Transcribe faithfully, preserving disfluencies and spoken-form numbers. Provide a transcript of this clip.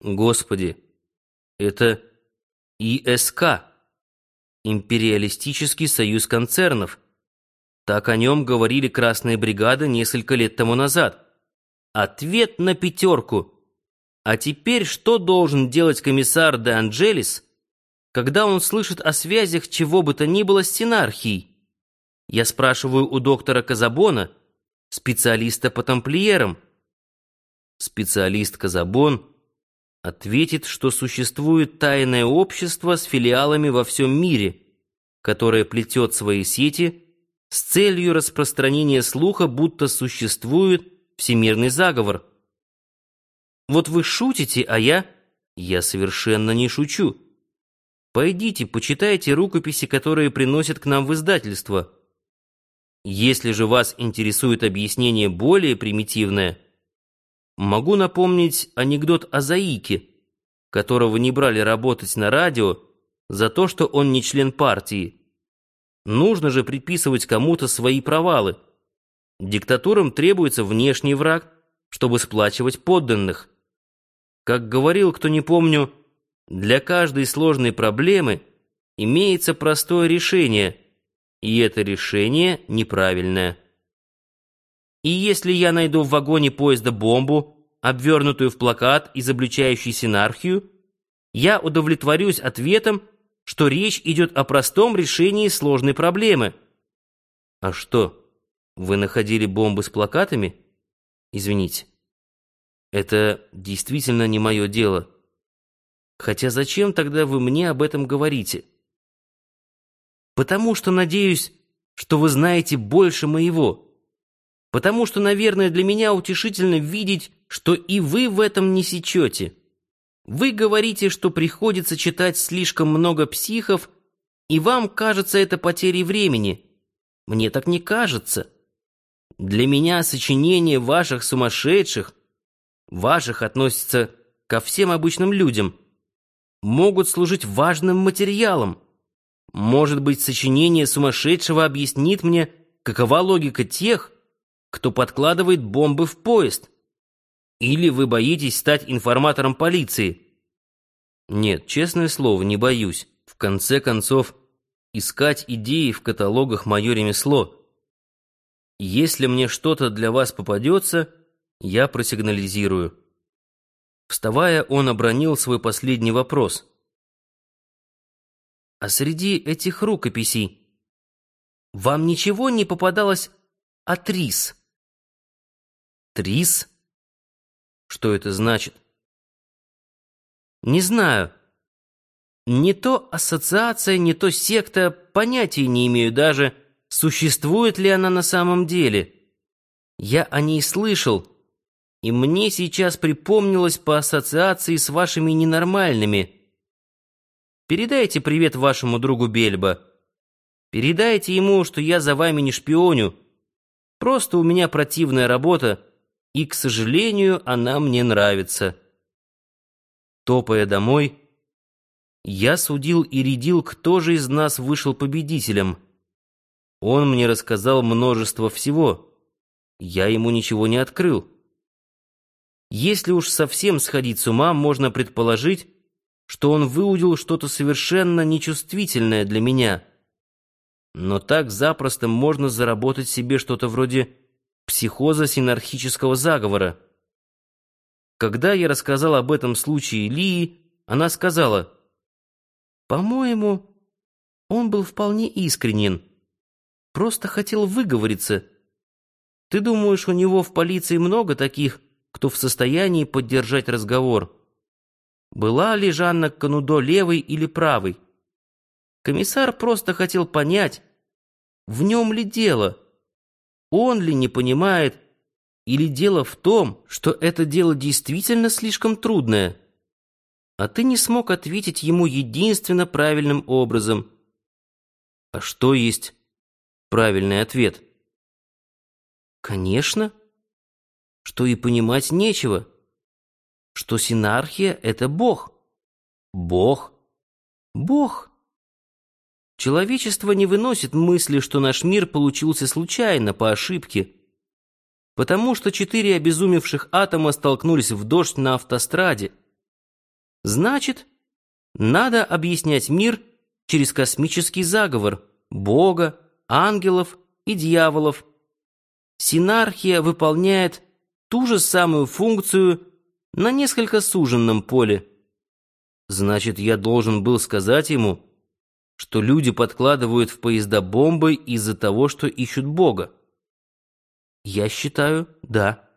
Господи, это И С К, Империалистический союз концернов. Так о нем говорили красные бригады несколько лет тому назад. Ответ на пятерку. А теперь что должен делать комиссар де Анджелес, когда он слышит о связях чего бы то ни было с синархией? Я спрашиваю у доктора Казабона, специалиста по тамплиерам. Специалист Казабон ответит, что существует тайное общество с филиалами во всем мире, которое плетет свои сети с целью распространения слуха, будто существует всемирный заговор. Вот вы шутите, а я... Я совершенно не шучу. Пойдите, почитайте рукописи, которые приносят к нам в издательство. Если же вас интересует объяснение более примитивное, могу напомнить анекдот о Заике, которого не брали работать на радио за то, что он не член партии. Нужно же приписывать кому-то свои провалы. Диктатурам требуется внешний враг, чтобы сплачивать подданных. Как говорил, кто не помню, для каждой сложной проблемы имеется простое решение, и это решение неправильное. И если я найду в вагоне поезда бомбу, обвернутую в плакат, изобличающий синархию, я удовлетворюсь ответом, что речь идет о простом решении сложной проблемы. А что, вы находили бомбы с плакатами? Извините. Это действительно не мое дело. Хотя зачем тогда вы мне об этом говорите? Потому что надеюсь, что вы знаете больше моего. Потому что, наверное, для меня утешительно видеть, что и вы в этом не сечете. Вы говорите, что приходится читать слишком много психов, и вам кажется это потерей времени. Мне так не кажется. Для меня сочинения ваших сумасшедших, ваших относятся ко всем обычным людям, могут служить важным материалом. Может быть, сочинение сумасшедшего объяснит мне, какова логика тех, кто подкладывает бомбы в поезд. Или вы боитесь стать информатором полиции? Нет, честное слово, не боюсь. В конце концов, искать идеи в каталогах — мое ремесло. Если мне что-то для вас попадется, я просигнализирую. Вставая, он обронил свой последний вопрос. А среди этих рукописей вам ничего не попадалось о Трис? Трис? Что это значит? Не знаю. Не то ассоциация, не то секта, понятия не имею даже, существует ли она на самом деле. Я о ней слышал, и мне сейчас припомнилось по ассоциации с вашими ненормальными. Передайте привет вашему другу Бельбо. Передайте ему, что я за вами не шпионю. Просто у меня противная работа, и, к сожалению, она мне нравится. Топая домой, я судил и рядил, кто же из нас вышел победителем. Он мне рассказал множество всего. Я ему ничего не открыл. Если уж совсем сходить с ума, можно предположить, что он выудил что-то совершенно нечувствительное для меня. Но так запросто можно заработать себе что-то вроде психоза синархического заговора. Когда я рассказал об этом случае Лии, она сказала: «По-моему, он был вполне искренен. Просто хотел выговориться. Ты думаешь, у него в полиции много таких, кто в состоянии поддержать разговор? Была ли Жанна Канудо левой или правой? Комиссар просто хотел понять, в нем ли дело, он ли не понимает, или дело в том, что это дело действительно слишком трудное. А ты не смог ответить ему единственно правильным образом». А что есть правильный ответ? Конечно, что и понимать нечего, что синархия — это Бог. Бог. Бог. Человечество не выносит мысли, что наш мир получился случайно, по ошибке, потому что четыре обезумевших атома столкнулись в дождь на автостраде. Значит, надо объяснять мир через космический заговор Бога, ангелов и дьяволов. Синархия выполняет ту же самую функцию на несколько суженном поле. Значит, я должен был сказать ему, что люди подкладывают в поезда бомбы из-за того, что ищут Бога. Я считаю, да.